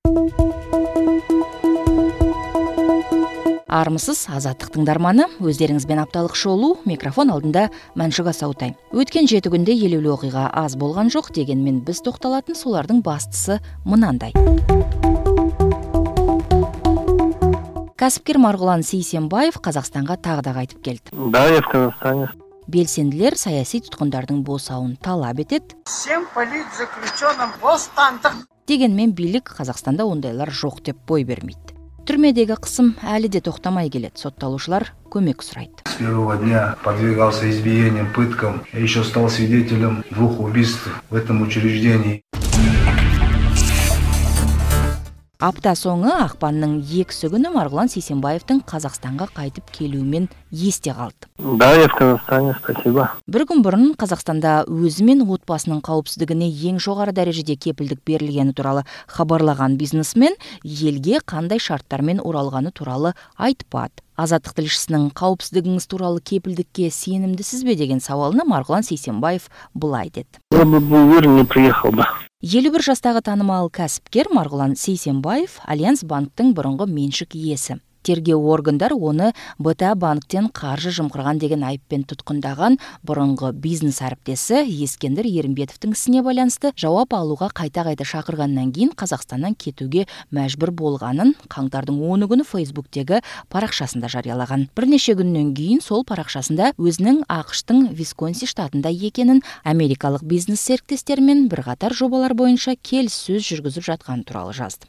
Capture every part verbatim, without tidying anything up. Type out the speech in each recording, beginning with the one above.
Армысыз, Азаттық тыңдарманы, өздеріңізбен апталық шолу, микрофон алдында Мәншүк Асаутай. Өткен жеті күнде елеулі оқиға аз болған жоқ, дегенмен біз тоқталатын солардың бастысы мынандай. Кәсіпкер Марғұлан Сейсенбаев Қазақстанға тағы да қайтып келді. Да, я в Казахстане. Белсенділер саяси тұтқындардың босауын талап етеді. Всем политзаключенным бостандық. Дегенмен билік Қазақстанда ондайлар жоқ деп бой бермейді. Түрмедегі қысым әлі де тоқтамай келеді. Сотталушылар көмек сұрайды. С первого дня подвергался избиениям, пыткам. Я еще стал свидетелем двух убийств в этом учреждении. Апта соңы ақпанның екісі күні Марғұлан Сейсенбаевтың Қазақстанға қайтып келуімен есте қалды. Да, я в Казахстане, спасибо. Бір күн бұрын Қазақстанда өзі мен отбасының қауіпсіздігіне ең жоғары дәрежеде кепілдік берілгені туралы хабарлаған бизнесмен елге қандай шарттармен оралғаны туралы айтпады. Азаттық тілшісінің қауіпсіздігіңіз туралы кепілдікке сенімдісіз бе деген сауалына Марғұлан Сейсенбаев былай деді. Я бы был уверен, не приехал бы. елу бір жастағы танымал кәсіпкер Марғұлан Сейсенбаев Альянс банктың бұрынғы меншік иесі. Тергеу органдар оны бэ тэ а банктен қаржы жымқырған деген айыппен тұтқындаған бұрынғы бизнес әріптесі Ескендір Ерімбетовтің ісіне байланысты жауап алуға қайта-қайта шақырғаннан кейін Қазақстаннан кетуге мәжбүр болғанын қаңтардың оны күні Фейсбуктегі парақшасында жариялаған. Бірнеше күннен кейін сол парақшасында өзінің ақш-тың Висконсин штатында екенін, америкалық бизнес серіктестерімен бірқатар жобалар бойынша келіссөз жүргізіп жатқаны туралы жазды.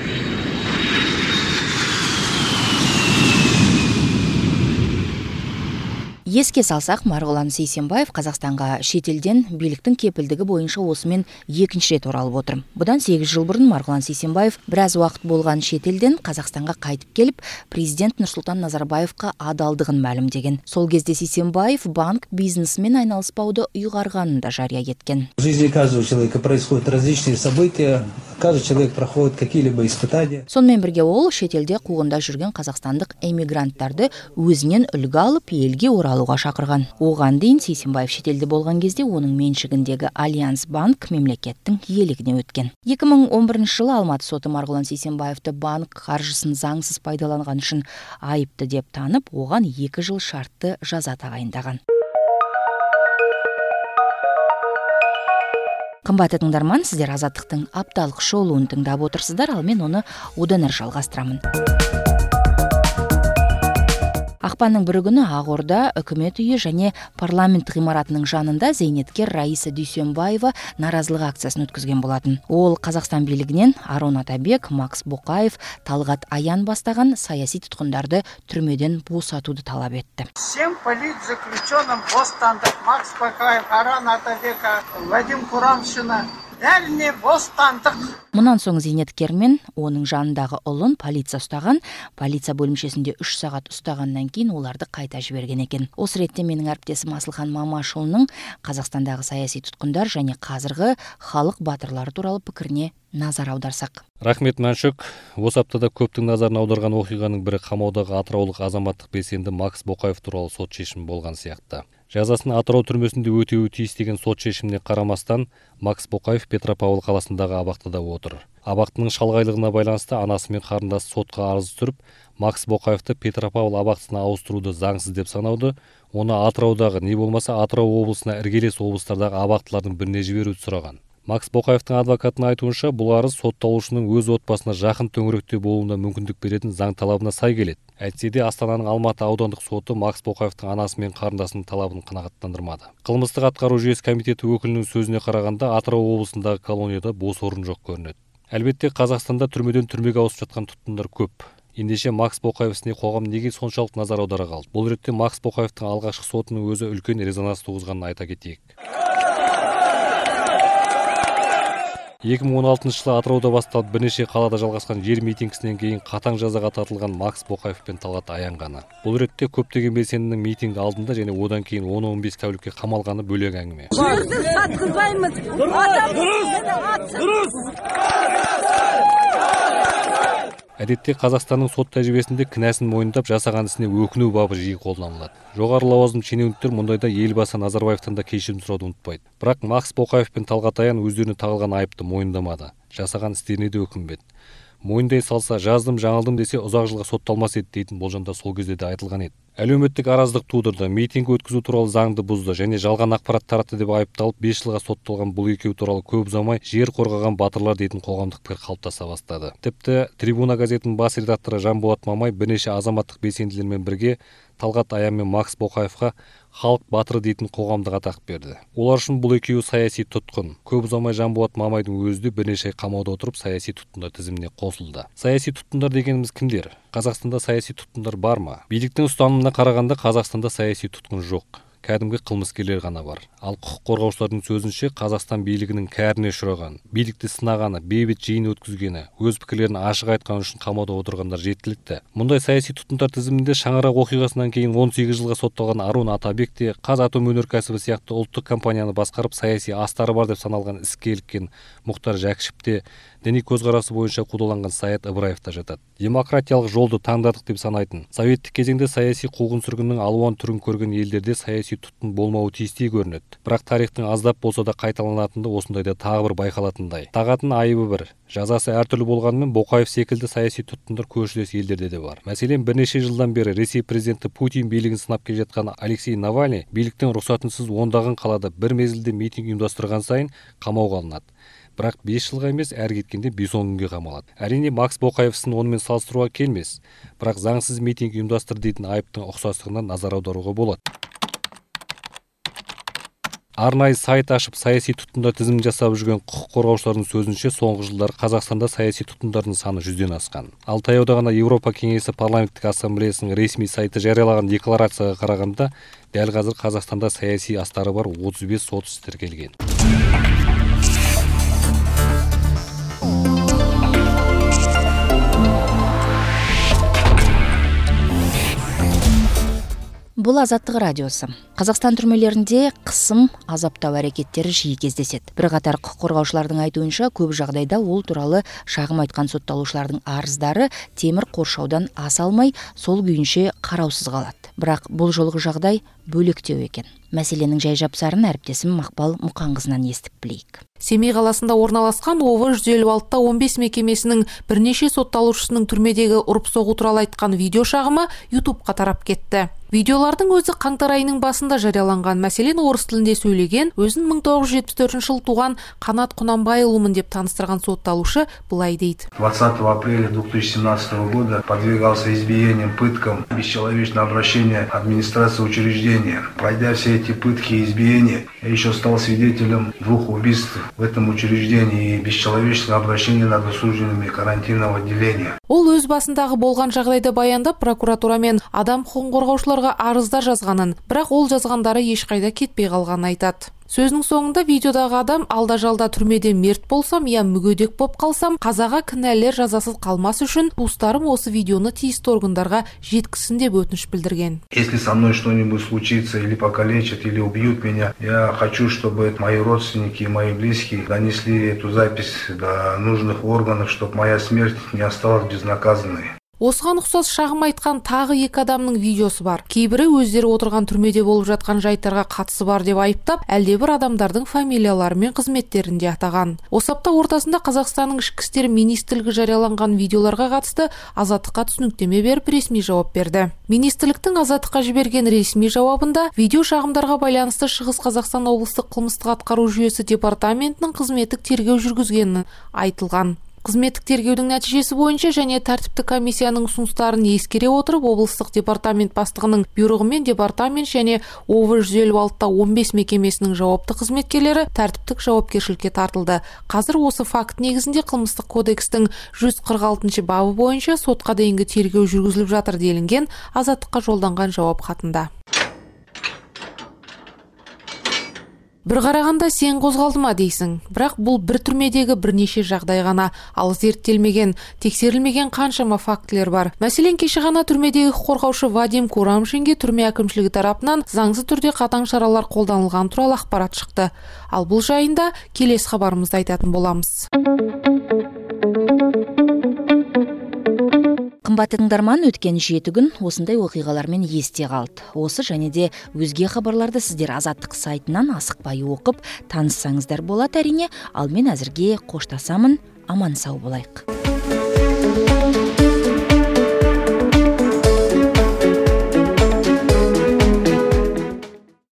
Еске салсақ, Марғұлан Сейсенбаев Қазақстанға шетелден биліктің кепілдігі бойынша осымен екінші рет оралып отыр. Бұдан сегіз жыл бұрын Марғұлан Сейсенбаев біраз уақыт болған шетелден Қазақстанға қайтып келіп, президент Нұрсұлтан Назарбаевқа адалдығын мәлімдеген. Сол кезде Сейсенбаев банк бизнесмен айналыспауды ұйғарғанын да жария еткен. В жизни каждого человека происходят различные события, каждый человек проходит какие-либо испытания. Сонымен бірге ол шетелде қуғында жүрген қазақстандық эмигранттарды өзінен үлгі алып елге оралып шақырған. Оған дейін Сейсенбаев шетелде болған кезде оның меншігіндегі Альянс банк мемлекеттің иелігіне өткен. екі мың он бірінші жылы Алматы соты Марғұлан Сейсенбаевты банк қаржысын заңсыз пайдаланған үшін айыпты деп танып, оған екі жыл шартты жаза тағайындаған. Қымбатты тыңдарман, сіздер Азаттықтың апталық шолуын тыңдап отырсыздар, ал мен оны одан әрі жалғастырамын. Ақпанның бірі күні Ақорда, үкімет үйі және парламент ғимаратының жанында зейнеткер Раиса Дүйсенбаева наразылық акциясын өткізген болатын. Ол Қазақстан билігінен Арон Атабек, Макс Боқаев, Талғат Аян бастаған саяси тұтқындарды түрмеден босатуды талап етті. Всем политзаключенным бостандық. Макс Боқаев, Арон Атабек, Вадим Курамшина. Әліне бостандық. Мұнан соң зейнеткер мен оның жанындағы ұлын полиция ұстаған, полиция бөлімшесінде үш сағат ұстағаннан кейін оларды қайта жіберген екен. Осы ретте менің әріптесім Асылхан Мамашұлының Қазақстандағы саяси тұтқындар және қазіргі халық батырлары туралы пікіріне назар аударсақ. Рахмет, Мәншүк. Осы аптада көптің назарын аударған оқиғаның бірі қамаудағы атыраулық азаматтық белсенді Макс Боқаев туралы сот шешімі болған сияқты. Жазасын Атырау түрмесінде өтеуі тиіс деген сот шешіміне қарамастан, Макс Боқаев Петропавл қаласындағы абақтыда отыр. Абақтының шалғайлығына байланысты анасы мен қарындасы сотқа арыз түсіріп, Макс Боқаевты Петропавл абақтысына ауыстыруды заңсыз деп санауды, оны Атыраудағы, не болмаса Атырау облысына іргелес облыстардағы абақтылардың біріне жіберуді сұраған. Макс Боқаевтың адвокатының айтуынша, бұл арыз сотталушының өз отбасына жақын төңіректе болуына мүмкіндік беретін заң талабына сай келеді. Әйтсе де Астананың Алматы аудандық соты Макс Боқаевтың анасы мен қарындасының талабын қанағаттандырмады. Қылмыстық атқару жүйесі комитеті өкілінің сөзіне қарағанда, Атырау облысындағы колонияда бос орын жоқ көрінеді. Әлбетте, Қазақстанда түрмеден түрмеге ауысып жатқан тұтқындар көп. Ендеше Макс Боқаев ісіне қоғам неге соншалық назар аудара қалды? Бұл ретте Макс Боқаевтың алғашқы сотының өзі үлкен резонанс туғызғанын айта кетейік. екі мың он алтыншы жылы Атырауда басталып бірнеше қалада жалғасқан жер митингісінен кейін қатаң жазаға тартылған Макс Боқаев пен Талғат Аян ғана. Бұл ретте көптеген белсендінің митинг алдында және одан кейін он он бес тәулікке қамалғаны бөлек әңгіме. Әдетте Қазақстанның сот тәжірибесінде кінәсін мойындап жасаған ісіне өкіну бабы жиі қолданылады. Жоғары лауазым шенеуніктер мұндайда елбасы Назарбаевтан да кешірім сұрауды ұмытпайды. Бірақ Макс Боқаев пен Талғат Аян өздеріне тағылған айыпты мойындамады. жасаған істеріне де өкінбеді. Мойындай салса, жаздым, жаңылдым десе ұзақ жылға сотталмас еді дейтін болжамда сол кезде де айтылған еді. Әлеуметтік араздық тудырды, митинг өткізу туралы заңды бұзды және жалған ақпарат таратты деп айыпталып бес жылға сотталған бұл екеуі туралы көп ұзамай жер қорғаған батырлар дейтін қоғамдық пікір қалыптаса бастады. Тіпті Трибуна газетінің бас редакторы Жанболат Мамай бірнеше азаматтық белсенділермен бірге Талғат Аян мен Макс Боқаевқа халық батыры дейтін қоғамдық атақ берді. Олар үшін бұл екеуі саяси тұтқын. Көп ұзамай Жанболат Мамайдың өзі де бірнеше ай қамауда отырып саяси тұтқындар тізіміне қосылды. Саяси тұтқындар дегеніміз кімдер? Қазақстанда саяси тұтқындар бар ма? Биліктің ұстанымына қарағанда Қазақстанда саяси тұтқын жоқ. Кәдімгі қылмыскерлер ғана бар. Ал құқық қорғаушылардың сөзінше Қазақстан билігінің кәріне ұшыраған, билікті сынағаны, бейбіт жиын өткізгені, өз пікірлерін ашық айтқан үшін қамауда отырғандар жеткілікті. Мұндай саяси тұтқындар тізімінде шаңырақ оқиғасынан кейін он сегіз жылға сотталған Арун Атабек те Қазатомөнеркәсібі сияқты ұлттық компанияны басқарып саяси астары бар деп саналған іске іліккен Мұхтар Жәкішев те, діни көзқарасы бойынша қудаланған Саят Ыбыраев та жатады. Демократиялық жолды таңдадық деп санайтын. Советтік кезеңде саяси қуғын-сүргіннің алуан түрін көрген елдерде саяси тұтқын болмауы тиістей көрінеді. Бірақ тарихтың аздап болса да қайталанатынды осындайда тағы бір байқалатындай. Тағатын айыбы бір. Жазасы әртүрлі болғанымен Боқаев секілді саяси тұтқындар көршілес елдерде де бар. Мәселен, бірнеше жылдан бері Ресей президенті Путин билігін сынап келе жатқан Алексей Навальный биліктің рұқсатынсыз ондаған қалада бір мезгілде митинг ұйымдастырған сайын қамауға алынады. Бірақ бес жылға емес, әр кеткенде бес он күнге қамалады. Әрине, Макс Боқаевсын онымен салыстыруға келмес. Бірақ заңсыз митинг ұйымдастыр дейтін айыптың ұқсастығына назар аударуға болады. Арнайы сайт ашып саяси тұтқындар тізімін жасап жүрген құқық қорғаушылардың сөзінше, соңғы жылдары Қазақстанда саяси тұтқындардың саны жүзден асқан. Ал таяуда ғана Еуропа кеңесі парламенттік ассамблеясының ресми сайты жариялаған декларацияға қарағанда, дәл қазір Қазақстанда саяси астары бар отыз бес сот іс тіркелген. Бұл Азаттық радиосы. Қазақстан түрмелерінде қысым, азаптау әрекеттері жиі кездеседі. Бірқатар құқық қорғаушылардың айтуынша, көп жағдайда ол туралы шағым айтқан сотталушылардың арыздары темір қоршаудан аса алмай, сол күйінше қараусыз қалады. Бірақ бұл жолғы жағдай бөлектеу екен. Мәселенің жай-жапсарын әріптесім Мақпал Мұқанқызынан естіп білейік. Семей қаласында орналасқан О В жүз елу алты он бес мекемесінің бірнеше сотталушысының түрмедегі ұрып-соғу туралы айтқан видео шағымы ютубқа тарап кетті. Видеолардың өзі қаңтар айының басында жарияланған. Мәселен, орыс тілінде сөйлеген, өзін мың тоғыз жүз жетпіс төртінші жылы туған Қанат Құнанбайұлымын деп таныстырған сотталушы былай дейді. двадцатого апреля две тысячи семнадцатого года подвергался избиениям, пыткам, бесчеловечное обращение администрации учреждения. Пройдя все эти пытки и избиения, я еще стал свидетелем двух убийств в этом учреждении и бесчеловечного обращения над осужденными карантинного отделения. Ол өз басындағы болған жағдайды баяндап, прокуратура мен адам құқығын қорғаушыларға арыздар жазғанын, бірақ ол жазғандары ешқайда кетпей қалғанын айтады. Сөзінің соңында видеодағы адам алда-жалда түрмеде мерт болсам, я мүгедек боп қалсам, қазаға кінәлілер жазасыз қалмас үшін туыстарым осы видеоны тиісті органдарға жеткізсін деп өтініш білдірген. Если со мной что-нибудь случится, или покалечат, или убьют меня, я хочу, чтобы мои родственники и мои близкие донесли эту запись до нужных органов, чтобы моя смерть не осталась безнаказанной. Осыған ұқсас шағым айтқан тағы екі адамның видеосы бар. Кейбірі өздері отырған түрмеде болып жатқан жайттарға қатысы бар деп айыптап, әлдебір адамдардың фамилиялары мен қызметтерін де атаған. Осы апта ортасында Қазақстанның ішкі істер министрлігі жарияланған видеоларға қатысты Азаттыққа түсініктеме беріп ресми жауап берді. Министрліктің Азаттыққа жіберген ресми жауабында видео шағымдарға байланысты Шығыс Қазақстан облыстық қылмыстық атқару жүйесі департаментінің қызметтік тергеу жүргізгені айтылған. Қызметтік тергеудің нәтижесі бойынша және тәртіптік комиссияның ұсыныстарын ескере отырып, облыстық департамент бастығының бұйрығымен департамент және О В жүз елу алты он бес мекемесінің жауапты қызметкерлері тәртіптік жауапкершілікке тартылды. Қазір осы факт негізінде қылмыстық кодекстің жүз қырық алтыншы бабы бойынша сотқа дейінгі тергеу жүргізіліп жатыр делінген Азаттыққа жолданған жауап хатында. Бір қарағанда сен қозғалды ма дейсің, бірақ бұл бір түрмедегі бірнеше жағдай ғана, ал зерттелмеген, тексерілмеген қаншама фактілер бар. Мәселен, кеше ғана түрмедегі қорғаушы Вадим Курамшинге түрме әкімшілігі тарапынан заңсыз түрде қатаң шаралар қолданылған туралы ақпарат шықты. Ал бұл жайында келесі хабарымызда айтатын боламыз. кымбаттуу тыңдарман, өткен жети күн осындай окуйгалармен эсте калды. Осы және де өзге хабарларды сиздер Азаттык сайтынан асыкпай окуп, тааныссаңыздар болот әрине. Ал мен азырге коштасамын. Аман сау болайык.